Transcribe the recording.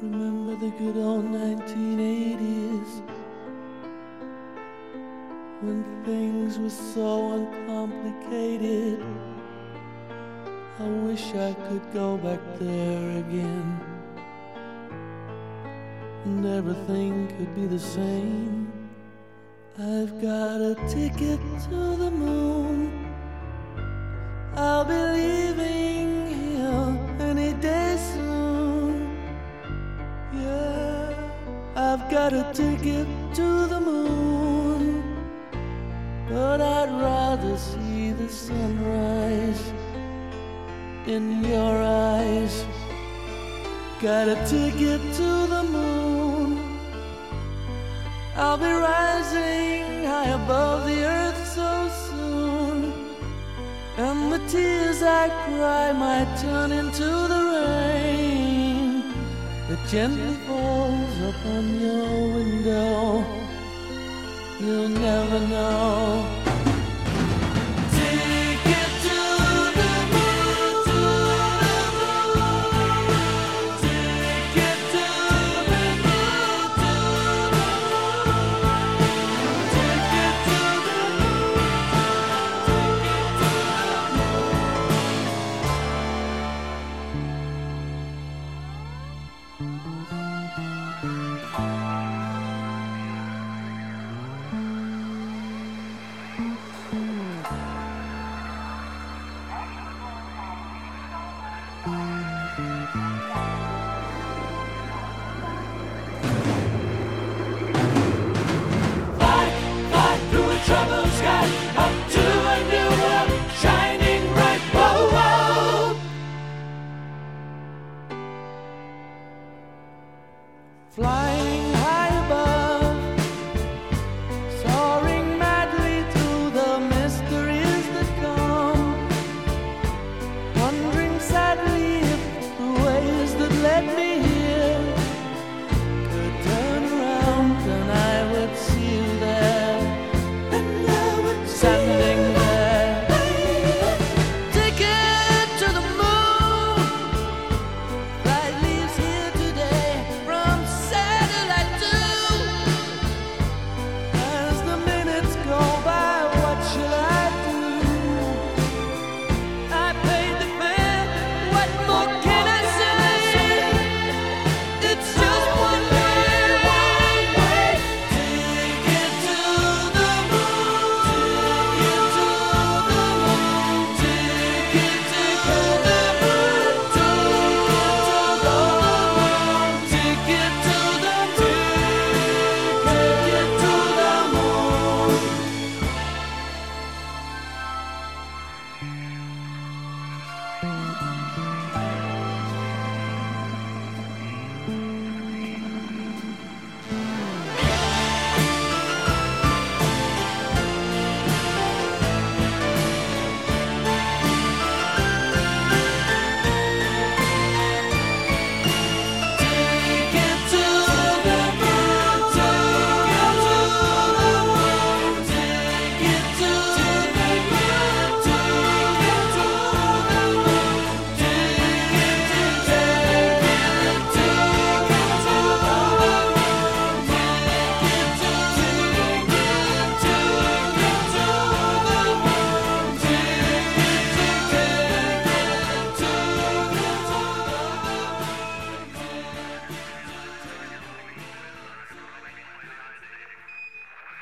Remember the good old 1980s, when things were so uncomplicated. I wish I could go back there again, and everything could be the same. I've got a ticket to the moon. I'll be leaving here any day soon. Yeah, I've got a ticket to the moon, but I'd rather see the sunrise in your eyes. Got a ticket to the moon. I'll be rising high above the earth so soon, and the tears I cry might turn into the rain that gently falls upon your window. You'll never know. Troubled sky, up to a new world, shining bright. Whoa, whoa. Fly